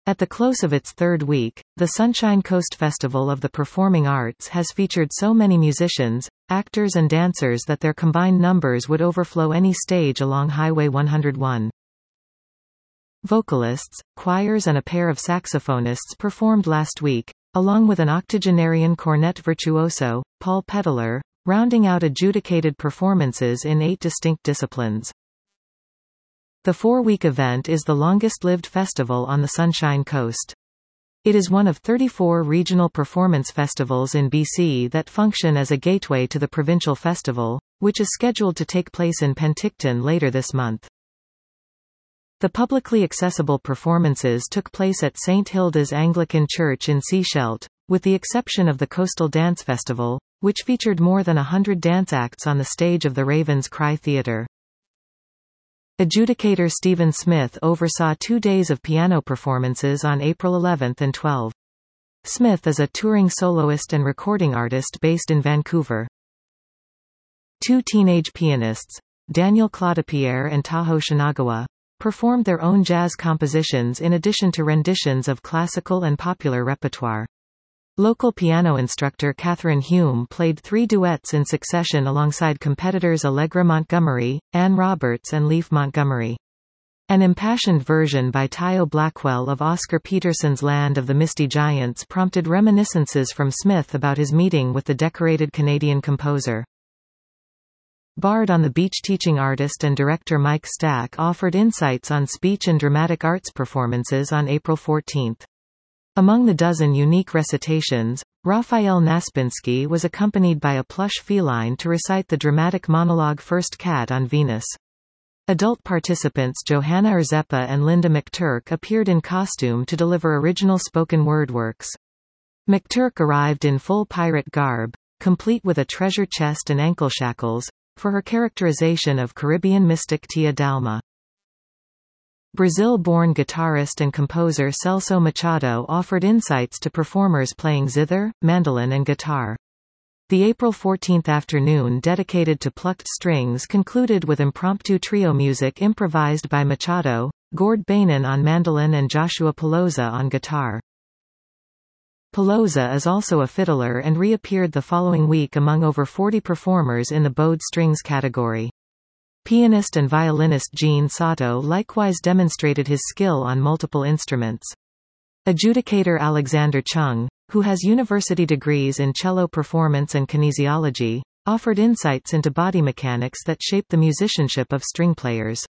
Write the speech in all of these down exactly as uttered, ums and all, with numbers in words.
At the close of its third week, the Sunshine Coast Festival of the Performing Arts has featured so many musicians, actors and dancers that their combined numbers would overflow any stage along Highway one oh one. Vocalists, choirs and a pair of saxophonists performed last week, along with an octogenarian cornet virtuoso, Paul Petteler, rounding out adjudicated performances in eight distinct disciplines. The four-week event is the longest-lived festival on the Sunshine Coast. It is one of thirty-four regional performance festivals in B C that function as a gateway to the provincial festival, which is scheduled to take place in Penticton later this month. The publicly accessible performances took place at Saint Hilda's Anglican Church in Sechelt, with the exception of the Coastal Dance Festival, which featured more than a hundred dance acts on the stage of the Ravens Cry Theatre. Adjudicator Stephen Smith oversaw two days of piano performances on April eleventh and twelfth. Smith is a touring soloist and recording artist based in Vancouver. Two teenage pianists, Daniel Claudepierre and Taho Shinagawa, performed their own jazz compositions in addition to renditions of classical and popular repertoire. Local piano instructor Catherine Hume played three duets in succession alongside competitors Allegra Montgomery, Anne Roberts and Leif Montgomery. An impassioned version by Tayo Blackwell of Oscar Peterson's Land of the Misty Giants prompted reminiscences from Smith about his meeting with the decorated Canadian composer. Bard on the Beach teaching artist and director Mike Stack offered insights on speech and dramatic arts performances on April fourteenth. Among the dozen unique recitations, Raphael Naspinski was accompanied by a plush feline to recite the dramatic monologue First Cat on Venus. Adult participants Johanna Erzeppa and Linda McTurk appeared in costume to deliver original spoken word works. McTurk arrived in full pirate garb, complete with a treasure chest and ankle shackles, for her characterization of Caribbean mystic Tia Dalma. Brazil-born guitarist and composer Celso Machado offered insights to performers playing zither, mandolin and guitar. The April fourteenth afternoon dedicated to plucked strings concluded with impromptu trio music improvised by Machado, Gord Bainan on mandolin and Joshua Pelosa on guitar. Pelosa is also a fiddler and reappeared the following week among over forty performers in the bowed strings category. Pianist and violinist Gene Sato likewise demonstrated his skill on multiple instruments. Adjudicator Alexander Chung, who has university degrees in cello performance and kinesiology, offered insights into body mechanics that shape the musicianship of string players.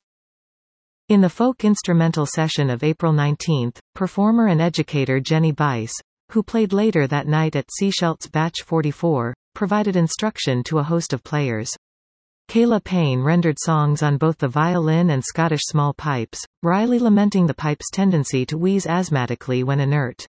In the folk instrumental session of April nineteenth, performer and educator Jenny Bice, who played later that night at Sechelt's Batch forty-four, provided instruction to a host of players. Kayla Payne rendered songs on both the violin and Scottish small pipes, wryly lamenting the pipe's tendency to wheeze asthmatically when inert.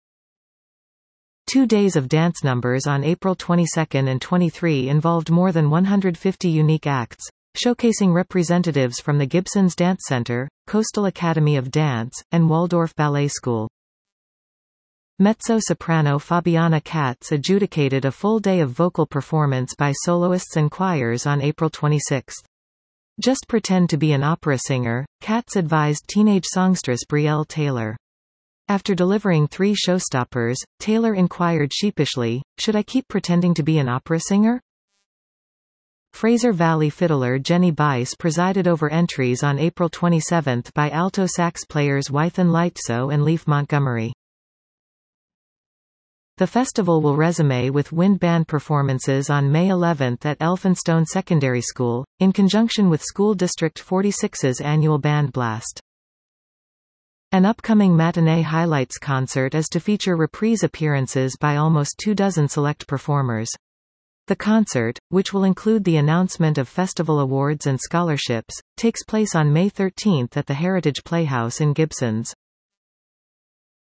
Two days of dance numbers on April twenty-second and twenty-third involved more than one hundred fifty unique acts, showcasing representatives from the Gibsons Dance Center, Coastal Academy of Dance, and Waldorf Ballet School. Mezzo-soprano Fabiana Katz adjudicated a full day of vocal performance by soloists and choirs on April twenty-sixth. Just pretend to be an opera singer, Katz advised teenage songstress Brielle Taylor. After delivering three showstoppers, Taylor inquired sheepishly, "Should I keep pretending to be an opera singer?" Fraser Valley fiddler Jenny Bice presided over entries on April twenty-seventh by alto sax players Wythan Lightso and Leif Montgomery. The festival will resume with wind band performances on May eleventh at Elphinstone Secondary School, in conjunction with School District forty-six's annual Band Blast. An upcoming matinee highlights concert is to feature reprise appearances by almost two dozen select performers. The concert, which will include the announcement of festival awards and scholarships, takes place on May thirteenth at the Heritage Playhouse in Gibsons.